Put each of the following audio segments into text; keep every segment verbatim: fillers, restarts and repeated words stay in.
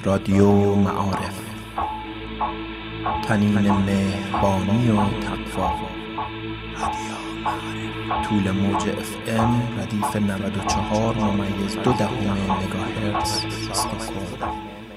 رادیو معارف، طنین مهربانی و تقوا. طول موج اف ام ردیف نود و چهار ممیز دو دهم مگاهرتز استکهلم.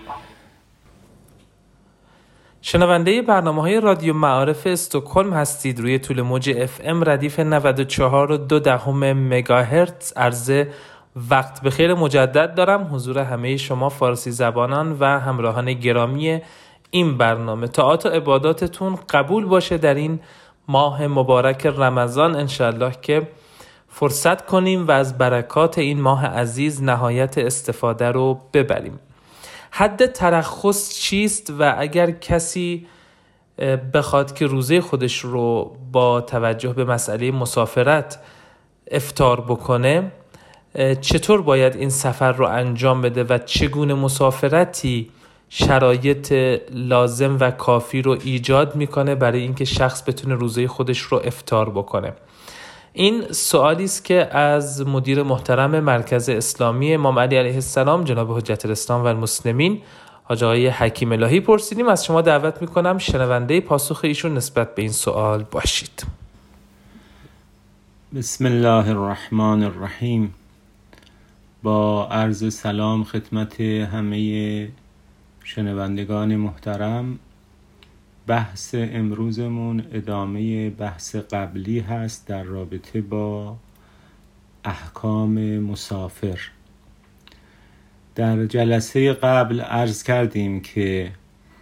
شنونده برنامه‌های رادیو معارف استکهلم هستید. روی طول موج اف ام ردیف نود و چهار و دو دهم مگاهرتز عرض وقت بخیر مجدد دارم. حضور همه شما فارسی زبانان و همراهان گرامی این برنامه. طاعات و عباداتتون قبول باشه در این ماه مبارک رمضان، انشالله که فرصت کنیم و از برکات این ماه عزیز نهایت استفاده رو ببریم. حد ترخص چیست و اگر کسی بخواد که روزه خودش رو با توجه به مسئله مسافرت افطار بکنه، چطور باید این سفر رو انجام بده و چگونه مسافرتی شرایط لازم و کافی رو ایجاد میکنه برای اینکه شخص بتونه روزه خودش رو افطار بکنه؟ این سوالی است که از مدیر محترم مرکز اسلامی امام علی علیه السلام جناب حجت الاسلام و المسلمین حاج آقای حکیم الهی پرسیدیم. از شما دعوت میکنم شنونده پاسخ ایشون نسبت به این سوال باشید. بسم الله الرحمن الرحیم. با عرض سلام خدمت همه شنوندگان محترم، بحث امروزمون ادامه بحث قبلی هست در رابطه با احکام مسافر. در جلسه قبل عرض کردیم که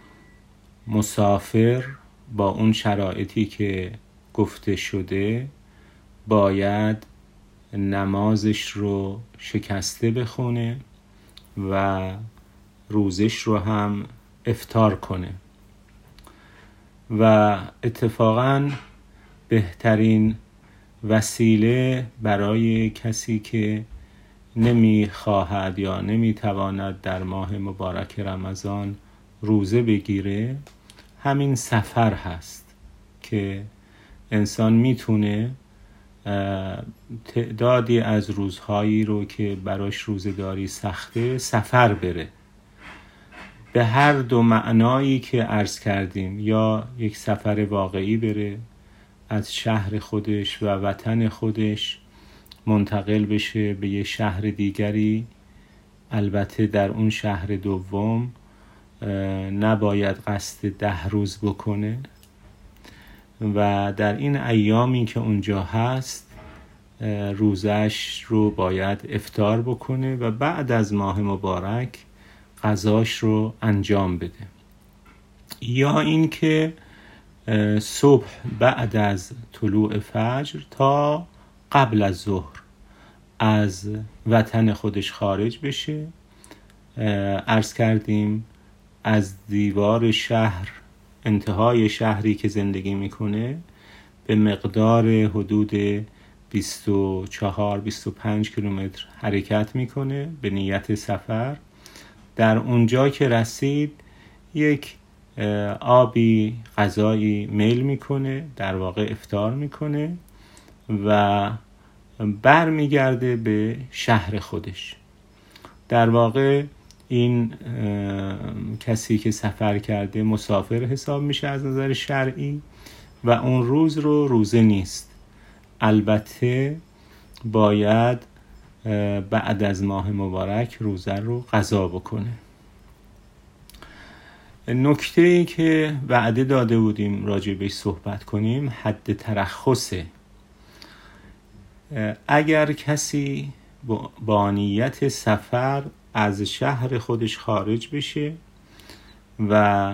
مسافر با اون شرایطی که گفته شده باید نمازش رو شکسته بخونه و روزش رو هم افطار کنه و اتفاقاً بهترین وسیله برای کسی که نمیخواهد یا نمیتواند در ماه مبارک رمضان روزه بگیره همین سفر هست که انسان میتونه تعدادی از روزهایی رو که براش روزه‌داری سخته سفر بره، به هر دو معنایی که عرض کردیم، یا یک سفر واقعی بره از شهر خودش و وطن خودش منتقل بشه به یه شهر دیگری، البته در اون شهر دوم نباید قصد ده روز بکنه و در این ایامی که اونجا هست روزش رو باید افطار بکنه و بعد از ماه مبارک قضاش رو انجام بده. یا این که صبح بعد از طلوع فجر تا قبل از ظهر از وطن خودش خارج بشه. عرض کردیم از دیوار شهر، انتهای شهری که زندگی میکنه، به مقدار حدود بیست و چهار بیست و پنج کیلومتر حرکت میکنه به نیت سفر. در اونجا که رسید یک آبی غذایی میل میکنه، در واقع افطار میکنه و بر میگرده به شهر خودش. در واقع این کسی که سفر کرده مسافر حساب میشه از نظر شرعی و اون روز رو روزه نیست. البته باید بعد از ماه مبارک روزه رو قضا بکنه. نکته‌ای که وعده داده بودیم راجع بهش صحبت کنیم حد ترخصه. اگر کسی با نیت سفر از شهر خودش خارج بشه و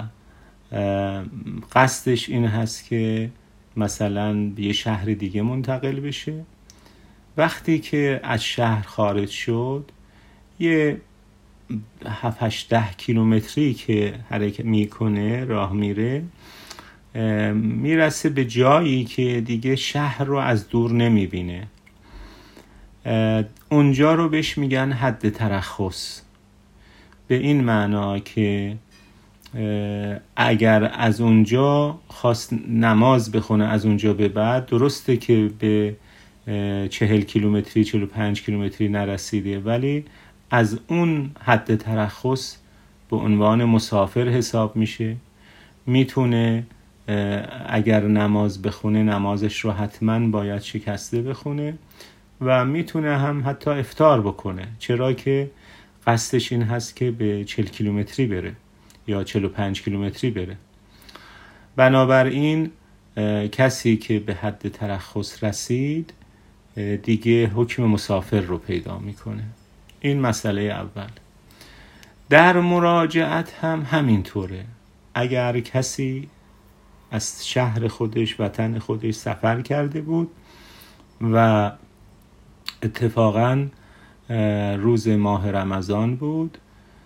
قصدش این هست که مثلا به یه شهر دیگه منتقل بشه، وقتی که از شهر خارج شد یه هفت هشت ده کیلومتری که حرکت میکنه، راه میره، میرسه به جایی که دیگه شهر رو از دور نمیبینه. اونجا رو بهش میگن حد ترخص، به این معنا که اگر از اونجا خواست نماز بخونه از اونجا به بعد، درسته که به چهل کیلومتری چهل و پنج کیلومتری نرسیده، ولی از اون حد ترخص به عنوان مسافر حساب میشه. میتونه اگر نماز بخونه نمازش رو حتما باید شکسته بخونه و میتونه هم حتی افطار بکنه، چرا که قصدش این هست که به چهل کیلومتری بره یا چهل و پنج کیلومتری بره. بنابراین کسی که به حد ترخص رسید دیگه حکم مسافر رو پیدا میکنه. این مسئله اول. در مراجعت هم همینطوره. اگر کسی از شهر خودش، وطن خودش سفر کرده بود و اتفاقاً روز ماه رمضان بود،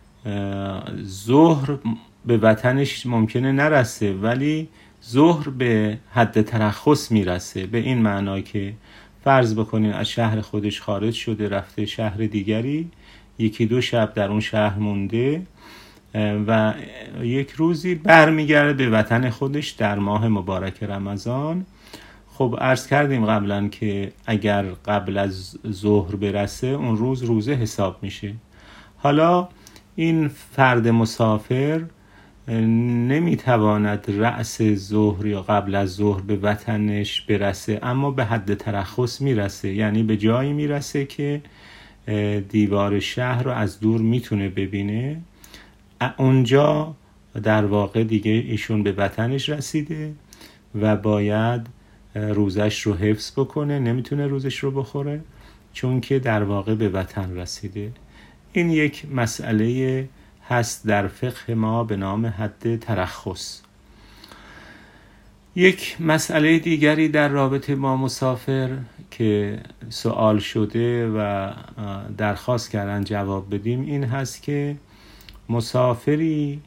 ظهر به وطنش ممکنه نرسه ولی ظهر به حد ترخص میرسه. به این معنا که فرض بکنین از شهر خودش خارج شده رفته شهر دیگری، یکی دو شب در اون شهر مونده و یک روزی برمیگرده به وطن خودش در ماه مبارک رمضان. خب عرض کردیم قبلا که اگر قبل از ظهر برسه اون روز روزه حساب میشه. حالا این فرد مسافر نمیتواند رأس ظهر یا قبل از ظهر به وطنش برسه، اما به حد ترخص میرسه، یعنی به جایی میرسه که دیوار شهر رو از دور میتونه ببینه. اونجا در واقع دیگه ایشون به وطنش رسیده و باید روزش رو حفظ بکنه، نمیتونه روزش رو بخوره چون که در واقع به وطن رسیده. این یک مسئله هست در فقه ما به نام حد ترخص. یک مسئله دیگری در رابطه با مسافر که سوال شده و درخواست کردن جواب بدیم این هست که مسافری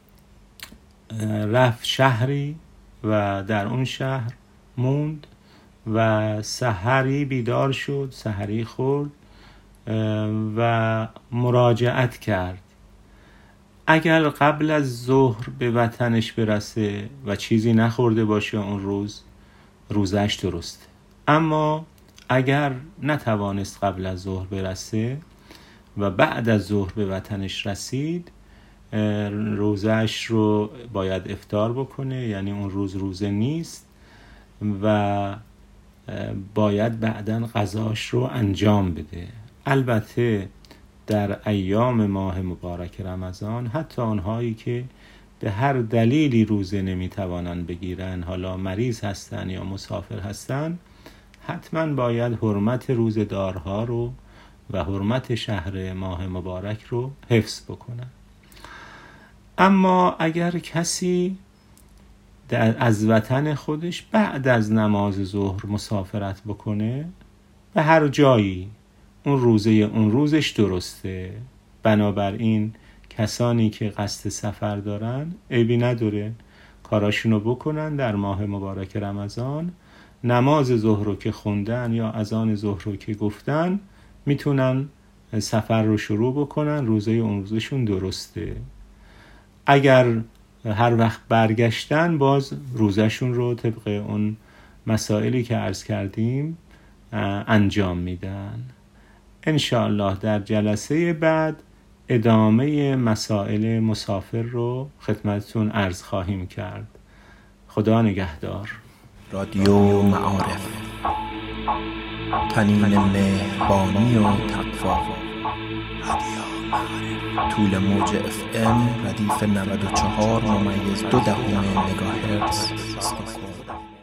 رفت شهری و در اون شهر موند و سحری بیدار شد، سحری خورد و مراجعت کرد. اگر قبل از ظهر به وطنش برسه و چیزی نخورده باشه اون روز، روزش درسته. اما اگر نتوانست قبل از ظهر برسه و بعد از ظهر به وطنش رسید، روزش رو باید افطار بکنه، یعنی اون روز روزه نیست و باید بعداً قضاش رو انجام بده. البته در ایام ماه مبارک رمضان حتی آنهایی که به هر دلیلی روزه نمیتوانند بگیرن، حالا مریض هستن یا مسافر هستن، حتما باید حرمت روزه‌دارها رو و حرمت شهر ماه مبارک رو حفظ بکنن. اما اگر کسی در از وطن خودش بعد از نماز ظهر مسافرت بکنه به هر جایی، اون روزه اون روزش درسته. بنابراین کسانی که قصد سفر دارن عیبی نداره، کاراشونو بکنن در ماه مبارک رمضان. نماز ظهر رو که خوندن یا اذان ظهر رو که گفتن میتونن سفر رو شروع بکنن، روزه اون روزشون درسته. اگر هر وقت برگشتن باز روزشون رو طبق اون مسائلی که عرض کردیم انجام میدن. انشاءالله در جلسه بعد ادامه مسائل مسافر رو خدمتتون عرض خواهیم کرد. خدا نگهدار. رادیو معارف، طنین مهربانی و تقوا. رادیو معارف، طول موج اف ام ردیف نود و چهار ممیز دو دهم مگاهرتز استکهلم.